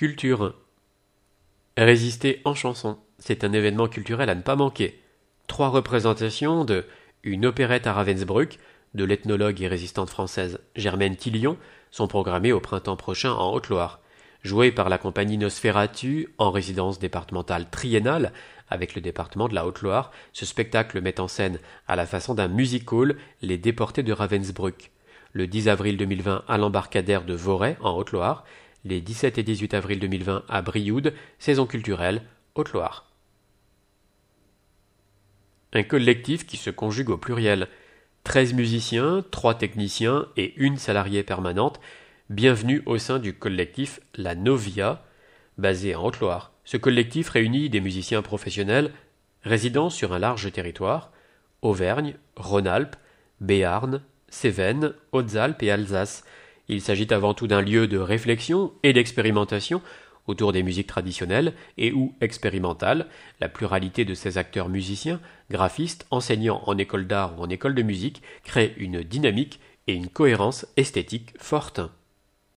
Culture. Résister en chanson, c'est un événement culturel à ne pas manquer. 3 représentations de Une opérette à Ravensbrück de l'ethnologue et résistante française Germaine Tillion sont programmées au printemps prochain en Haute-Loire. Jouée par la compagnie Nosferatu en résidence départementale triennale avec le département de la Haute-Loire, ce spectacle met en scène, à la façon d'un music-hall, les déportés de Ravensbrück. Le 10 avril 2020 à l'embarcadère de Voray en Haute-Loire, les 17 et 18 avril 2020 à Brioude, saison culturelle, Haute-Loire. Un collectif qui se conjugue au pluriel. 13 musiciens, 3 techniciens et 1 salariée permanente. Bienvenue au sein du collectif La Novia, basé en Haute-Loire. Ce collectif réunit des musiciens professionnels résidant sur un large territoire, Auvergne, Rhône-Alpes, Béarn, Cévennes, Hautes-Alpes et Alsace. Il s'agit avant tout d'un lieu de réflexion et d'expérimentation autour des musiques traditionnelles et ou expérimentales. La pluralité de ces acteurs musiciens, graphistes, enseignants en école d'art ou en école de musique crée une dynamique et une cohérence esthétique forte.